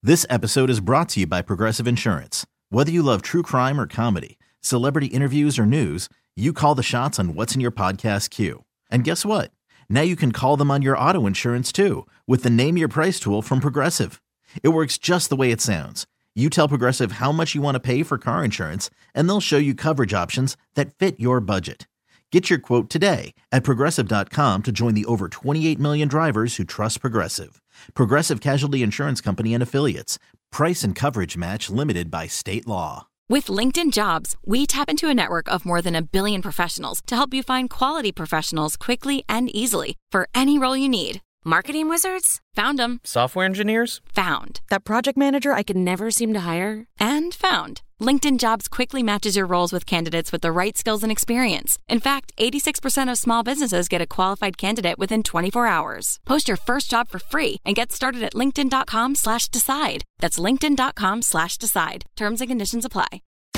This episode is brought to you by Progressive Insurance. Whether you love true crime or comedy, celebrity interviews or news, you call the shots on what's in your podcast queue. And guess what? Now you can call them on your auto insurance too with the Name Your Price tool from Progressive. It works just the way it sounds. You tell Progressive how much you want to pay for car insurance, and they'll show you coverage options that fit your budget. Get your quote today at Progressive.com to join the over 28 million drivers who trust Progressive. Progressive Casualty Insurance Company and Affiliates. Price and coverage match limited by state law. With LinkedIn Jobs, we tap into a network of more than 1 billion professionals to help you find quality professionals quickly and easily for any role you need. Marketing wizards? Found them. Software engineers? Found. That project manager I could never seem to hire? And found. LinkedIn Jobs quickly matches your roles with candidates with the right skills and experience. In fact, 86% of small businesses get a qualified candidate within 24 hours. Post your first job for free and get started at linkedin.com/decide. That's linkedin.com/decide. Terms and conditions apply.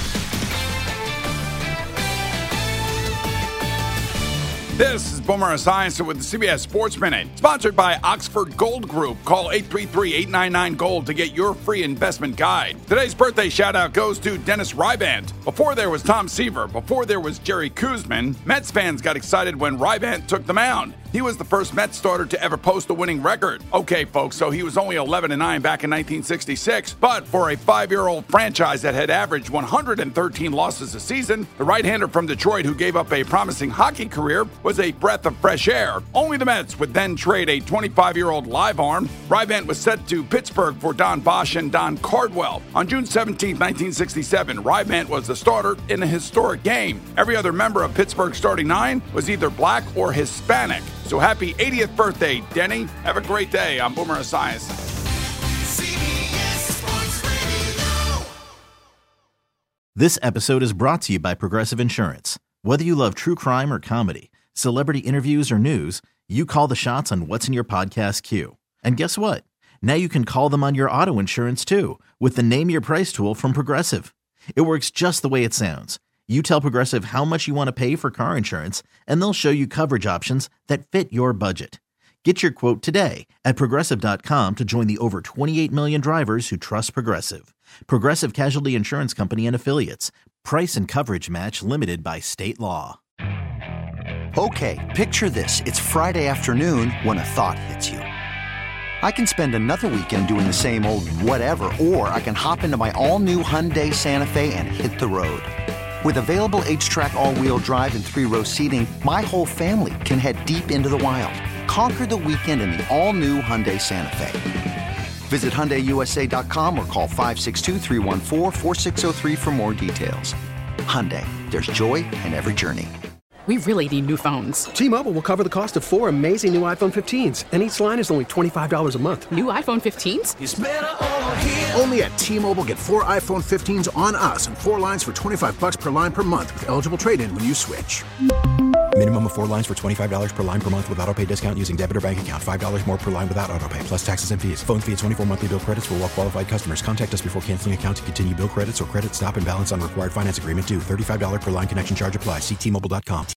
This is Boomer Esiason with the CBS Sports Minute, sponsored by Oxford Gold Group. Call 833-899-GOLD to get your free investment guide. Today's birthday shout-out goes to Dennis Rybant. Before there was Tom Seaver, before there was Jerry Koosman, Mets fans got excited when Rybant took the mound. He was the first Mets starter to ever post a winning record. Okay, folks, so he was only 11-9 back in 1966, but for a 5-year-old franchise that had averaged 113 losses a season, the right-hander from Detroit who gave up a promising hockey career was a breath of fresh air. Only the Mets would then trade a 25-year-old live arm. Rybant was sent to Pittsburgh for Don Bosch and Don Cardwell. On June 17, 1967, Rybant was the starter in a historic game. Every other member of Pittsburgh's starting nine was either black or Hispanic. So happy 80th birthday, Denny. Have a great day. I'm Boomer Esiason. This episode is brought to you by Progressive Insurance. Whether you love true crime or comedy, celebrity interviews or news, you call the shots on what's in your podcast queue. And guess what? Now you can call them on your auto insurance too with the Name Your Price tool from Progressive. It works just the way it sounds. You tell Progressive how much you want to pay for car insurance, and they'll show you coverage options that fit your budget. Get your quote today at Progressive.com to join the over 28 million drivers who trust Progressive. Progressive Casualty Insurance Company and Affiliates. Price and coverage match limited by state law. Okay, picture this. It's Friday afternoon when a thought hits you. I can spend another weekend doing the same old whatever, or I can hop into my all-new Hyundai Santa Fe and hit the road. With available H-Track all-wheel drive and 3-row seating, my whole family can head deep into the wild. Conquer the weekend in the all-new Hyundai Santa Fe. Visit HyundaiUSA.com or call 562-314-4603 for more details. Hyundai, there's joy in every journey. We really need new phones. T-Mobile will cover the cost of 4 amazing new iPhone 15s, and each line is only $25 a month. New iPhone 15s? It's better over here. Only at T-Mobile, get 4 iPhone 15s on us and 4 lines for $25 per line per month with eligible trade-in when you switch. Minimum of 4 lines for $25 per line per month with autopay discount using debit or bank account. $5 more per line without autopay, plus taxes and fees. Phone fee at 24 monthly bill credits for well-qualified customers. Contact us before canceling account to continue bill credits or credit stop and balance on required finance agreement due. $35 per line connection charge applies. See T-Mobile.com.